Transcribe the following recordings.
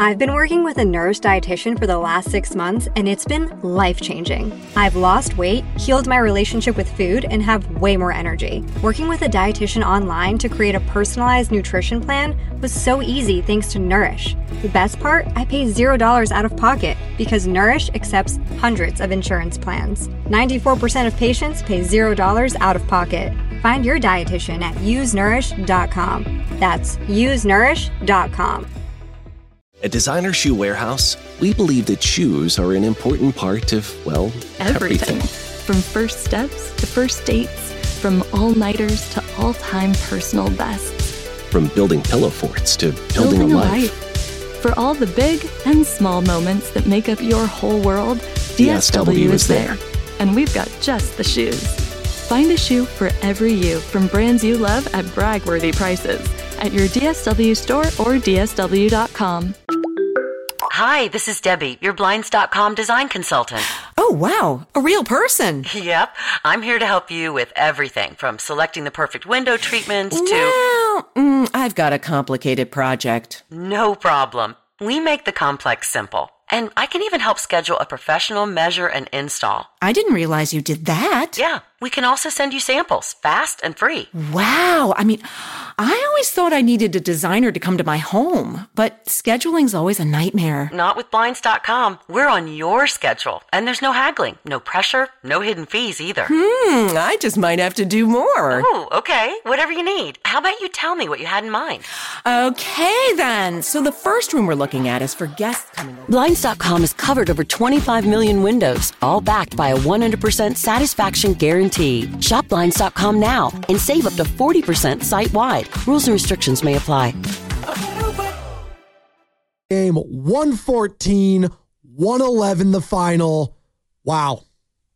I've been working with a Nourish dietitian for the last 6 months, and it's been life-changing. I've lost weight, healed my relationship with food, and have way more energy. Working with a dietitian online to create a personalized nutrition plan was so easy thanks to Nourish. The best part? I pay $0 out of pocket because Nourish accepts hundreds of insurance plans. 94% of patients pay $0 out of pocket. Find your dietitian at usenourish.com. That's usenourish.com. At Designer Shoe Warehouse, we believe that shoes are an important part of, well, everything. From first steps to first dates, from all-nighters to all-time personal bests. From building pillow forts to building a life. For all the big and small moments that make up your whole world, DSW is there. And we've got just the shoes. Find a shoe for every you from brands you love at brag-worthy prices at your DSW store or DSW.com. Hi, this is Debbie, your Blinds.com design consultant. Oh, wow, a real person. Yep, I'm here to help you with everything from selecting the perfect window treatments to... Well, I've got a complicated project. No problem. We make the complex simple. And I can even help schedule a professional measure and install. I didn't realize you did that. Yeah, we can also send you samples, fast and free. Wow. I mean, I always thought I needed a designer to come to my home, but scheduling's always a nightmare. Not with Blinds.com. We're on your schedule, and there's no haggling, no pressure, no hidden fees either. I just might have to do more. Ooh, okay. Whatever you need. How about you tell me what you had in mind? Okay, then. So the first room we're looking at is for guests coming over. Blinds.com has covered over 25 million windows, all backed by a 100% satisfaction guarantee. Shop Blinds.com now and save up to 40% site-wide. Rules and restrictions may apply. Game 114, 111 the final. Wow.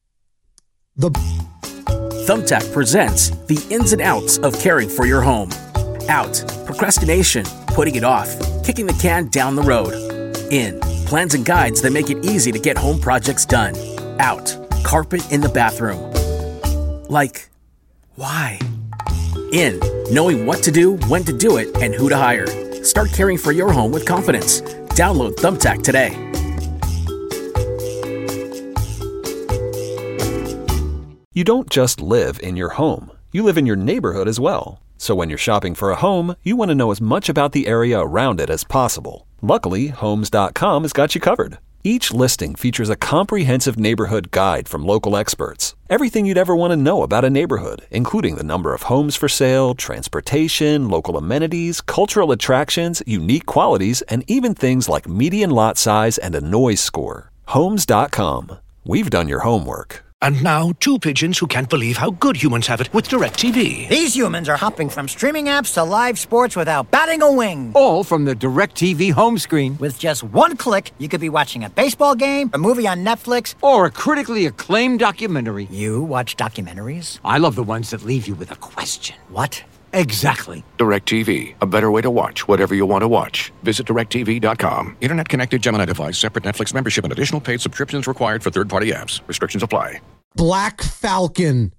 Thumbtack presents the ins and outs of caring for your home. Out, procrastination, putting it off, kicking the can down the road. In, plans and guides that make it easy to get home projects done. Out, carpet in the bathroom. Like, why? In, knowing what to do, when to do it, and who to hire. Start caring for your home with confidence. Download Thumbtack today. You don't just live in your home. You live in your neighborhood as well. So when you're shopping for a home, you want to know as much about the area around it as possible. Luckily, Homes.com has got you covered. Each listing features a comprehensive neighborhood guide from local experts. Everything you'd ever want to know about a neighborhood, including the number of homes for sale, transportation, local amenities, cultural attractions, unique qualities, and even things like median lot size and a noise score. Homes.com. We've done your homework. And now, two pigeons who can't believe how good humans have it with DirecTV. These humans are hopping from streaming apps to live sports without batting a wing. All from the DirecTV home screen. With just one click, you could be watching a baseball game, a movie on Netflix, or a critically acclaimed documentary. You watch documentaries? I love the ones that leave you with a question. What? Exactly. DirecTV. A better way to watch whatever you want to watch. Visit DirecTV.com. Internet connected Gemini device. Separate Netflix membership and additional paid subscriptions required for third-party apps. Restrictions apply. Black Falcon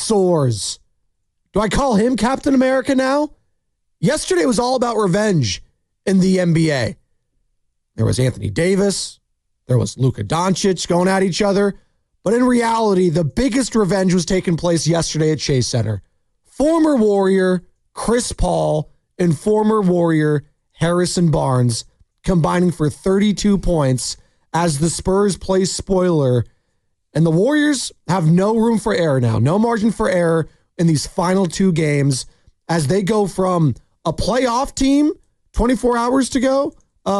soars. Do I call him Captain America now? Yesterday was all about revenge in the NBA. There was Anthony Davis. There was Luka Doncic going at each other. But in reality, the biggest revenge was taking place yesterday at Chase Center. Former Warrior Chris Paul and former Warrior Harrison Barnes combining for 32 points as the Spurs play spoiler. And the Warriors have no room for error now, no margin for error in these final two games as they go from a playoff team 24 hours ago,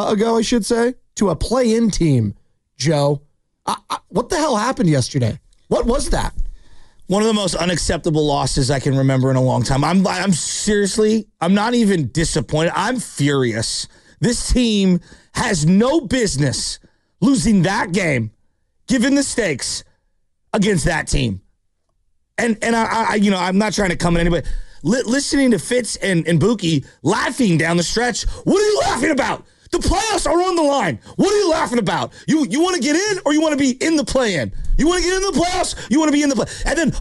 I should say, to a play-in team, Joe. What the hell happened yesterday? What was that? One of the most unacceptable losses I can remember in a long time. I'm seriously, I'm not even disappointed. I'm furious. This team has no business losing that game, given the stakes, against that team. And I'm not trying to come at anybody. Listening to Fitz and Buki laughing down the stretch. What are you laughing about? The playoffs are on the line. What are you laughing about? You want to get in or you want to be in the play-in? You want to get in the playoffs? You want to be in the play? And then,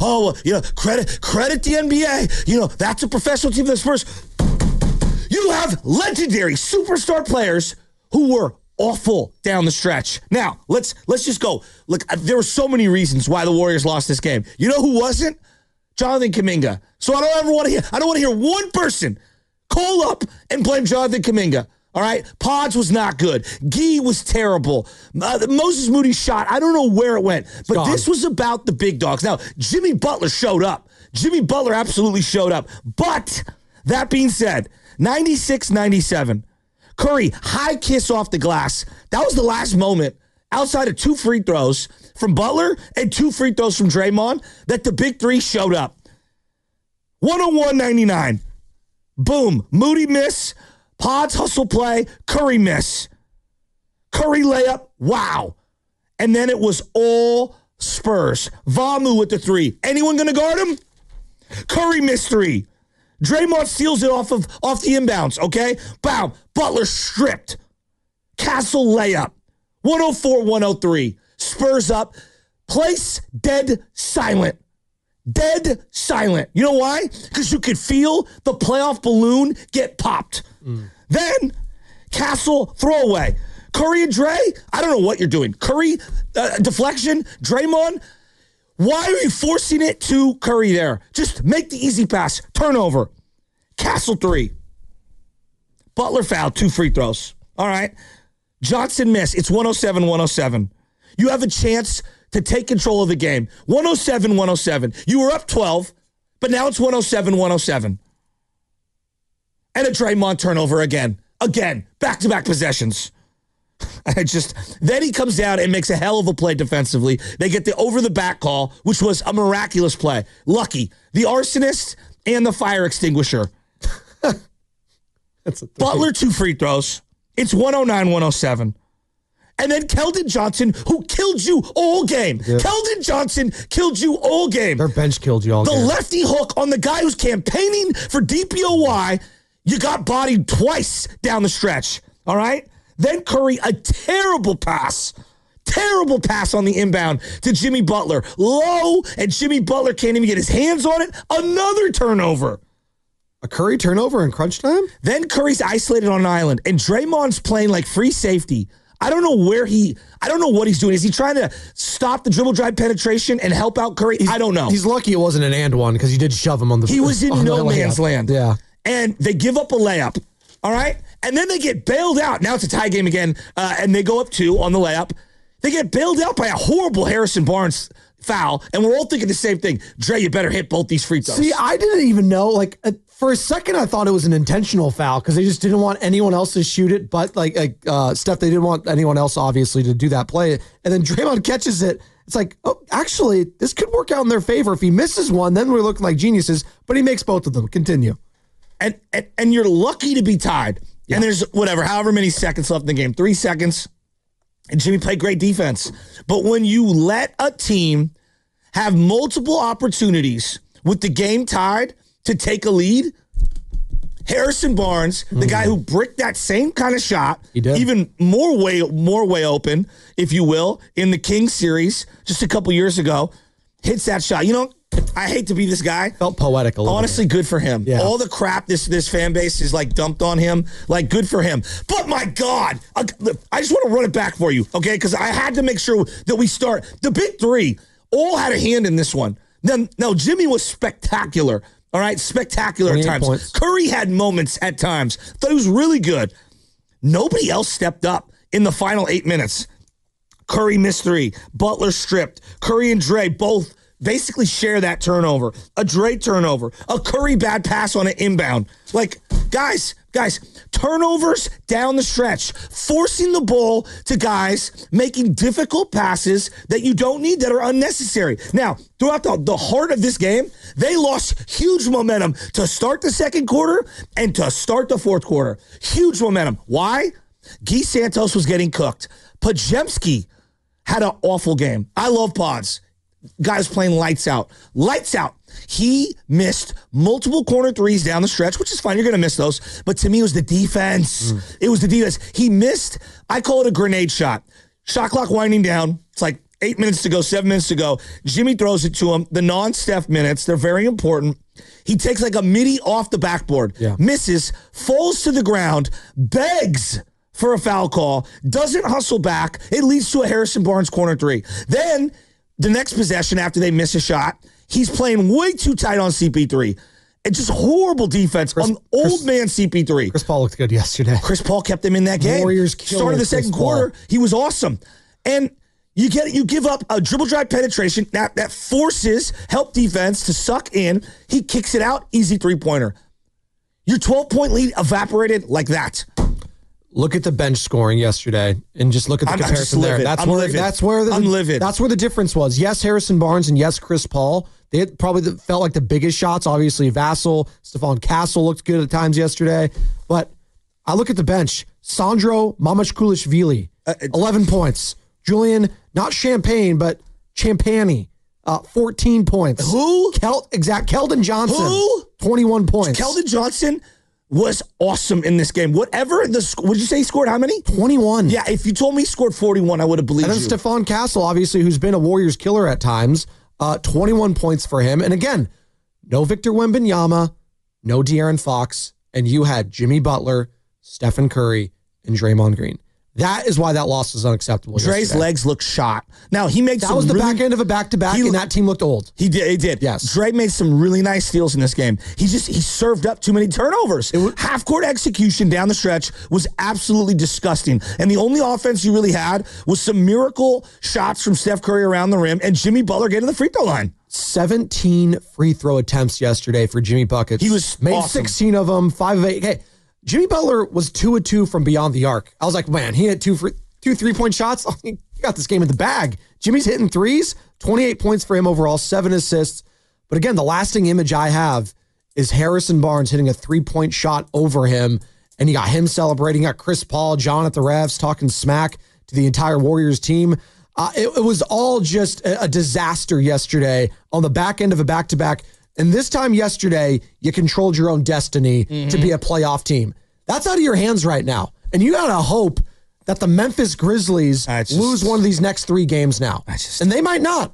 credit the NBA. That's a professional team. That's first. You have legendary superstar players who were awful down the stretch. Now, let's just go. Look, there were so many reasons why the Warriors lost this game. You know who wasn't? Jonathan Kuminga. So I don't want to hear one person call up and blame Jonathan Kuminga. All right? Pods was not good. Gee was terrible. Moses Moody's shot, I don't know where it went. But this was about the big dogs. Now, Jimmy Butler showed up. Jimmy Butler absolutely showed up. But that being said, 96-97. Curry, high kiss off the glass. That was the last moment, outside of 2 free throws from Butler and 2 free throws from Draymond, that the big three showed up. 101-99. Boom. Moody miss. Pods hustle play. Curry miss. Curry layup. Wow. And then it was all Spurs. Vamu with the 3. Anyone going to guard him? Curry missed 3. Draymond steals it off the inbounds, okay? Bow. Butler stripped. Castle layup. 104-103. Spurs up. Place dead silent. Dead silent. You know why? Because you could feel the playoff balloon get popped. Then, Castle throwaway. Curry and Dre, I don't know what you're doing. Curry, deflection. Draymond, why are you forcing it to Curry there? Just make the easy pass. Turnover. Castle 3. Butler foul, 2 free throws. All right. Johnson miss. It's 107-107. You have a chance to take control of the game. 107-107. You were up 12, but now it's 107-107. And a Draymond turnover again. Again. Back-to-back possessions. Then he comes down and makes a hell of a play defensively. They get the over-the-back call, which was a miraculous play. Lucky. The arsonist and the fire extinguisher. Butler, 2 free throws. It's 109-107. And then Keldon Johnson, who killed you all game. Yeah. Keldon Johnson killed you all game. Their bench killed you all game. The lefty hook on the guy who's campaigning for DPOY, you got bodied twice down the stretch. All right? Then Curry, a terrible pass on the inbound to Jimmy Butler. Low, and Jimmy Butler can't even get his hands on it. Another turnover. A Curry turnover in crunch time? Then Curry's isolated on an island, and Draymond's playing like free safety. I don't know what he's doing. Is he trying to stop the dribble drive penetration and help out Curry? I don't know. He's lucky it wasn't an and one because he did shove him on the He was in no man's land. Yeah. And they give up a layup. All right? And then they get bailed out. Now it's a tie game again, and they go up 2 on the layup. They get bailed out by a horrible Harrison Barnes foul, and we're all thinking the same thing. Dre, you better hit both these free throws. See, I didn't even know. Like, for a second, I thought it was an intentional foul because they just didn't want anyone else to shoot it. But, Steph, they didn't want anyone else, obviously, to do that play. And then Draymond catches it. It's like, oh, actually, this could work out in their favor. If he misses one, then we're looking like geniuses. But he makes both of them. Continue. And you're lucky to be tied. Yeah. And there's however many seconds left in the game. 3 seconds. And Jimmy played great defense. But when you let a team have multiple opportunities with the game tied to take a lead, Harrison Barnes, the guy who bricked that same kind of shot, even more way open, if you will, in the Kings series just a couple years ago, hits that shot. You know, I hate to be this guy. Felt poetic a little Honestly, bit. good for him. Yeah. All the crap this fan base is like dumped on him, like good for him. But my God, I just want to run it back for you, okay? Because I had to make sure that we start. The big three all had a hand in this one. Now Jimmy was spectacular. All right, spectacular at times. Points. Curry had moments at times. Thought he was really good. Nobody else stepped up in the final 8 minutes. Curry missed 3. Butler stripped. Curry and Dre both basically share that turnover. A Dre turnover. A Curry bad pass on an inbound. Like, guys, turnovers down the stretch. Forcing the ball to guys making difficult passes that you don't need, that are unnecessary. Now, throughout the heart of this game, they lost huge momentum to start the second quarter and to start the fourth quarter. Huge momentum. Why? Guy Santos was getting cooked. Podziemski had an awful game. I love Pods. Guys playing lights out. Lights out. He missed multiple corner threes down the stretch, which is fine. You're going to miss those. But to me, it was the defense. It was the defense. He missed, I call it a grenade shot. Shot clock winding down. It's like 8 minutes to go, 7 minutes to go. Jimmy throws it to him. The non-Steph minutes, they're very important. He takes like a midi off the backboard. Yeah. Misses, falls to the ground, begs for a foul call, doesn't hustle back. It leads to a Harrison Barnes corner three. Then the next possession after they miss a shot, he's playing way too tight on CP3. And just horrible defense on old man CP3. Chris Paul looked good yesterday. Chris Paul kept them in that game. Warriors started the second quarter. He was awesome. And you give up a dribble drive penetration that forces help defense to suck in. He kicks it out. Easy three-pointer. Your 12-point lead evaporated like that. Look at the bench scoring yesterday and just look at the comparison there. That's where the difference was. Yes, Harrison Barnes and yes, Chris Paul. They had probably felt like the biggest shots. Obviously, Vassell, Stephon Castle looked good at times yesterday. But I look at the bench. Sandro Mamashkulishvili, 11 points. Julian, not Champagne, but Champagny, 14 points. Who? Keldon Johnson. Who? 21 points. Keldon Johnson was awesome in this game. Would you say he scored how many? 21. Yeah, if you told me he scored 41, I would have believed you. And then Stephon Castle, obviously, who's been a Warriors killer at times, 21 points for him. And again, no Victor Wembanyama, no De'Aaron Fox, and you had Jimmy Butler, Stephen Curry, and Draymond Green. That is why that loss was unacceptable. Dre's legs looked shot. Now, he made that was the back end of a back-to-back, and that team looked old. He did. Yes. Dre made some really nice steals in this game. He served up too many turnovers. Half-court execution down the stretch was absolutely disgusting. And the only offense you really had was some miracle shots from Steph Curry around the rim and Jimmy Butler getting the free throw line. 17 free throw attempts yesterday for Jimmy Buckets. He was made awesome. 16 of them, 5 of 8. Hey, Jimmy Butler was 2 of 2 from beyond the arc. I was like, man, he had two 3-point shots. Oh, he got this game in the bag. Jimmy's hitting threes, 28 points for him overall, 7 assists. But again, the lasting image I have is Harrison Barnes hitting a 3-point shot over him, and you got him celebrating. You got Chris Paul, John at the refs, talking smack to the entire Warriors team. It was all just a disaster yesterday on the back end of a back-to-back. And this time yesterday, you controlled your own destiny to be a playoff team. That's out of your hands right now. And you got to hope that the Memphis Grizzlies lose one of these next 3 games now. And they might not.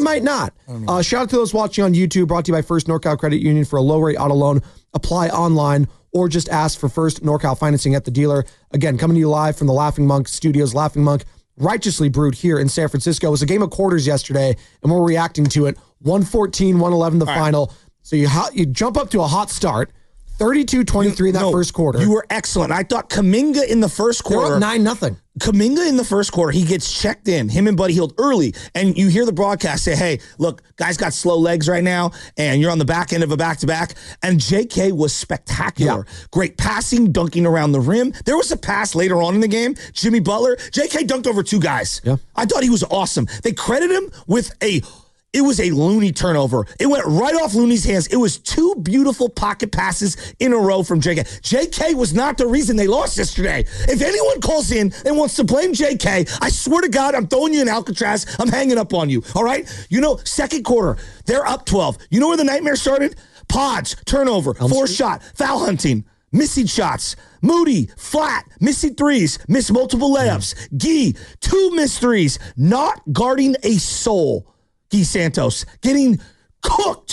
Shout out to those watching on YouTube, brought to you by First NorCal Credit Union for a low-rate auto loan. Apply online or just ask for First NorCal financing at the dealer. Again, coming to you live from the Laughing Monk Studios. Laughing Monk, righteously brewed here in San Francisco. It was a game of quarters yesterday, and we're reacting to it. 114-111 the final. Right. So you jump up to a hot start. 32-23 in that first quarter. You were excellent. I thought Kuminga in the first quarter. They're up 9-0. Kuminga in the first quarter, he gets checked in, him and Buddy Hield early, and you hear the broadcast say, hey, look, guy's got slow legs right now, and you're on the back end of a back-to-back, and JK was spectacular. Yeah. Great passing, dunking around the rim. There was a pass later on in the game, Jimmy Butler. JK dunked over 2 guys. Yeah. I thought he was awesome. They credit him with It was a Looney turnover. It went right off Looney's hands. It was 2 beautiful pocket passes in a row from JK. JK was not the reason they lost yesterday. If anyone calls in and wants to blame JK, I swear to God, I'm throwing you in Alcatraz. I'm hanging up on you, all right? Second quarter, they're up 12. You know where the nightmare started? Pods, turnover, forced shot, foul hunting, missing shots. Moody, flat, missing threes, missed multiple layups. Gee, 2 missed threes, not guarding a soul. Guy Santos getting cooked.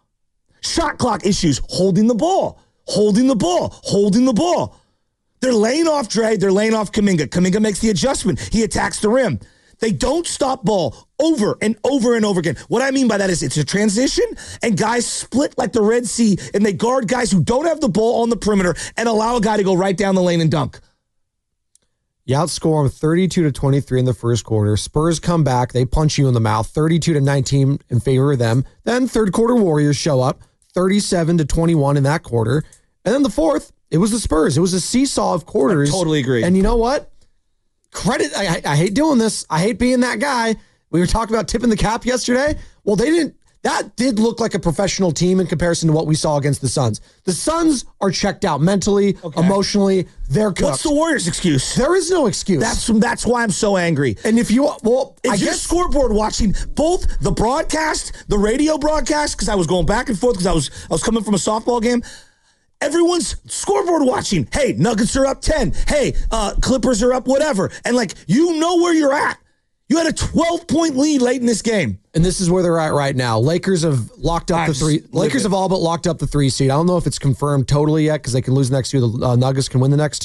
Shot clock issues, holding the ball. They're laying off Dre. They're laying off Kuminga. Kuminga makes the adjustment. He attacks the rim. They don't stop ball over and over and over again. What I mean by that is it's a transition, and guys split like the Red Sea, and they guard guys who don't have the ball on the perimeter and allow a guy to go right down the lane and dunk. You outscore them 32-23 in the first quarter. Spurs come back. They punch you in the mouth, 32-19 in favor of them. Then third quarter Warriors show up, 37-21 in that quarter. And then the fourth, it was the Spurs. It was a seesaw of quarters. I totally agree. And you know what? Credit, I hate doing this. I hate being that guy. We were talking about tipping the cap yesterday. Well, they didn't. That did look like a professional team in comparison to what we saw against the Suns. The Suns are checked out mentally, emotionally. They're cooked. What's the Warriors' excuse? There is no excuse. That's why I'm so angry. And if you're scoreboard watching both the broadcast, the radio broadcast, because I was going back and forth because I was coming from a softball game. Everyone's scoreboard watching. Hey, Nuggets are up 10. Hey, Clippers are up whatever. And you know where you're at. You had a 12-point lead late in this game. And this is where they're at right now. Lakers have locked up the 3. Lakers have all but locked up the 3 seed. I don't know if it's confirmed totally yet because they can lose the next 2. The Nuggets can win the next 2.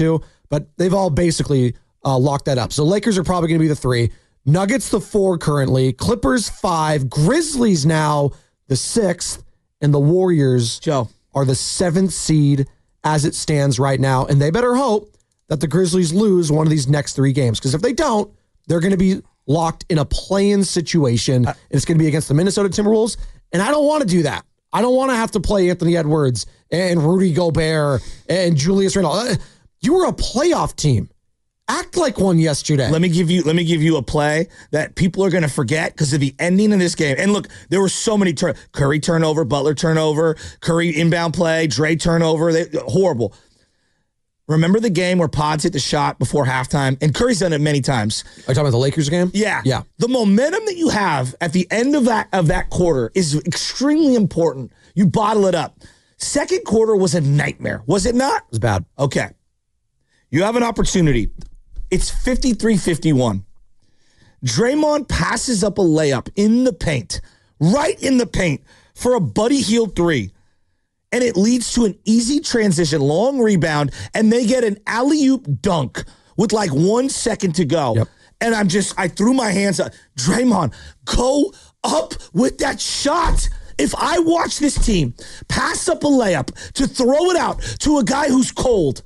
but they've all basically locked that up. So Lakers are probably going to be the 3. Nuggets the 4 currently. Clippers 5. Grizzlies now the 6th. And the Warriors are the 7th seed as it stands right now. And they better hope that the Grizzlies lose one of these next 3 games. Because if they don't, they're going to be locked in a play-in situation. And it's going to be against the Minnesota Timberwolves. And I don't want to do that. I don't want to have to play Anthony Edwards and Rudy Gobert and Julius Randle. You were a playoff team. Act like one yesterday. Let me give you a play that people are going to forget because of the ending of this game. And look, there were so many Curry turnover, Butler turnover, Curry inbound play, Dre turnover. Horrible. Remember the game where Pods hit the shot before halftime? And Curry's done it many times. Are you talking about the Lakers game? Yeah. Yeah. The momentum that you have at the end of that quarter is extremely important. You bottle it up. Second quarter was a nightmare. Was it not? It was bad. Okay. You have an opportunity. It's 53-51. Draymond passes up a layup in the paint, right in the paint, for a Buddy Hield 3. And it leads to an easy transition, long rebound, and they get an alley-oop dunk with like 1 second to go. Yep. And I threw my hands up. Draymond, go up with that shot. If I watch this team pass up a layup to throw it out to a guy who's cold,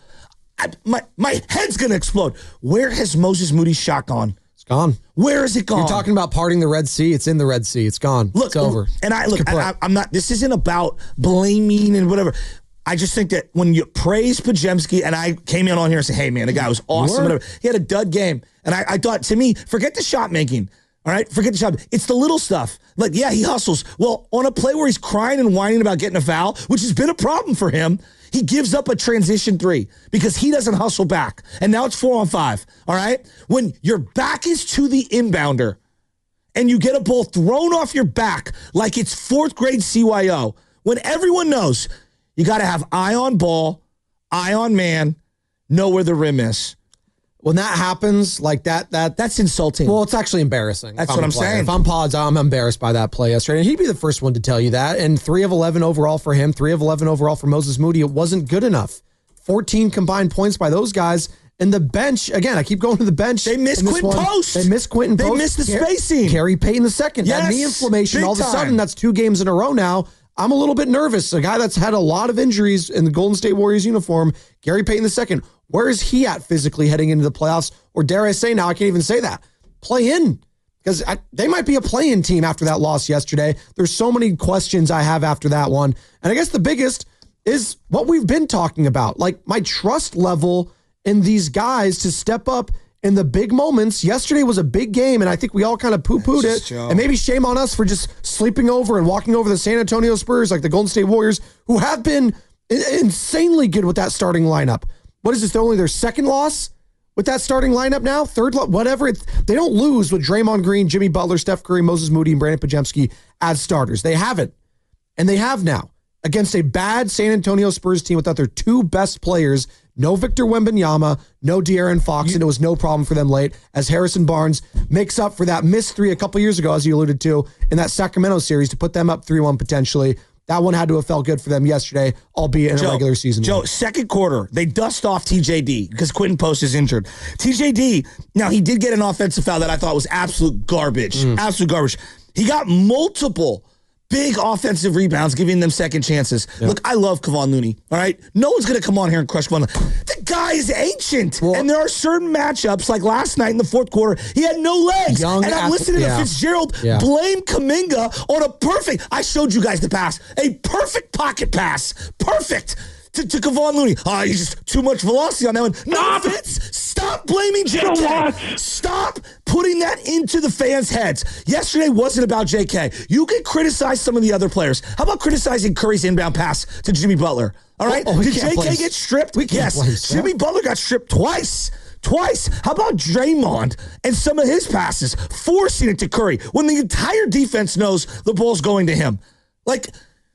my head's going to explode. Where has Moses Moody's shot gone? It's gone. Where is it gone? You're talking about parting the Red Sea. It's in the Red Sea. It's gone. Look, it's over. And I'm not, this isn't about blaming and whatever. I just think that when you praise Podziemski, and I came in on here and said, hey, man, the guy was awesome. Whatever. He had a dud game. And I thought, to me, forget the shot making. All right? Forget the shot. It's the little stuff. Like, yeah, he hustles. Well, on a play where he's crying and whining about getting a foul, which has been a problem for him, he gives up a transition 3 because he doesn't hustle back. And now it's 4-on-5. All right? When your back is to the inbounder and you get a ball thrown off your back like it's 4th grade CYO, when everyone knows you got to have eye on ball, eye on man, know where the rim is. When that happens, like that's insulting. Well, it's actually embarrassing. That's what I'm saying. If I'm Pods, I'm embarrassed by that play yesterday. And he'd be the first one to tell you that. And 3 of 11 overall for him, 3 of 11 overall for Moses Moody. It wasn't good enough. 14 combined points by those guys. And the bench, again, I keep going to the bench. They missed Quentin Post. They missed Quentin Post. They missed the spacing. Gary Payton II. Yes, that knee inflammation, all of a sudden, time. that's 2 games in a row now. I'm a little bit nervous. A guy that's had a lot of injuries in the Golden State Warriors uniform, Gary Payton II. Where is he at physically heading into the playoffs? Or dare I say now, I can't even say that. Play in. Because they might be a play-in team after that loss yesterday. There's so many questions I have after that one. And I guess the biggest is what we've been talking about. Like my trust level in these guys to step up in the big moments. Yesterday was a big game, and I think we all kind of poo-pooed it. And maybe shame on us for just sleeping over and walking over the San Antonio Spurs like the Golden State Warriors, who have been insanely good with that starting lineup. What is this? They're only their 2nd loss with that starting lineup now? 3rd, whatever. They don't lose with Draymond Green, Jimmy Butler, Steph Curry, Moses Moody, and Brandon Podziemski as starters. They haven't. And they have now against a bad San Antonio Spurs team without their 2 best players. No Victor Wembanyama, no De'Aaron Fox, and it was no problem for them late as Harrison Barnes makes up for that missed 3 a couple years ago, as you alluded to, in that Sacramento series to put them up 3-1 potentially. That one had to have felt good for them yesterday, albeit in a regular season. Joe, second quarter, they dust off TJD because Quentin Post is injured. TJD, now he did get an offensive foul that I thought was absolute garbage. Absolute garbage. He got multiple big offensive rebounds, giving them second chances. Yep. Look, I love Kevon Looney, all right? No one's going to come on here and crush Kevon Looney. The guy is ancient. Well, and there are certain matchups, like last night in the 4th quarter, he had no legs. And I'm listening to Fitzgerald blame Kuminga on a perfect, I showed you guys the pass, a perfect pocket pass. Perfect. To Kevon Looney. He's just too much velocity on that one. No, Fitz, stop blaming JK. Stop putting that into the fans' heads. Yesterday wasn't about JK. You can criticize some of the other players. How about criticizing Curry's inbound pass to Jimmy Butler? All right? Did JK get stripped? Yes. Jimmy Butler got stripped twice. How about Draymond and some of his passes, forcing it to Curry when the entire defense knows the ball's going to him? Like,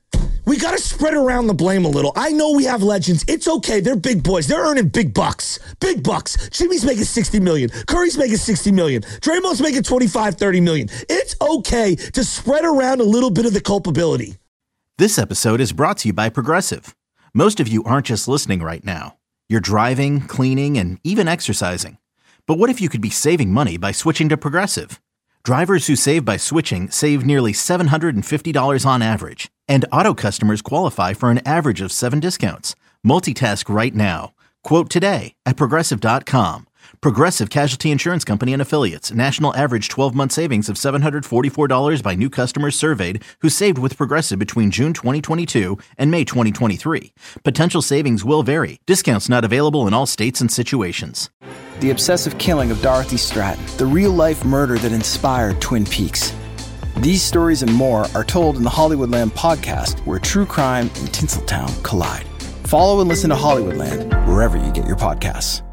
we got to spread around the blame a little. I know we have legends. It's okay. They're big boys. They're earning big bucks. Big bucks. Jimmy's making $60 million. Curry's making $60 million. Draymond's making $25-30 million. It's okay to spread around a little bit of the culpability. This episode is brought to you by Progressive. Most of you aren't just listening right now. You're driving, cleaning, and even exercising. But what if you could be saving money by switching to Progressive? Drivers who save by switching save nearly $750 on average, and auto customers qualify for an average of 7 discounts. Multitask right now. Quote today at Progressive.com. Progressive Casualty Insurance Company and Affiliates. National average 12-month savings of $744 by new customers surveyed who saved with Progressive between June 2022 and May 2023. Potential savings will vary. Discounts not available in all states and situations. The obsessive killing of Dorothy Stratton. The real-life murder that inspired Twin Peaks. These stories and more are told in the Hollywoodland podcast, where true crime and Tinseltown collide. Follow and listen to Hollywoodland wherever you get your podcasts.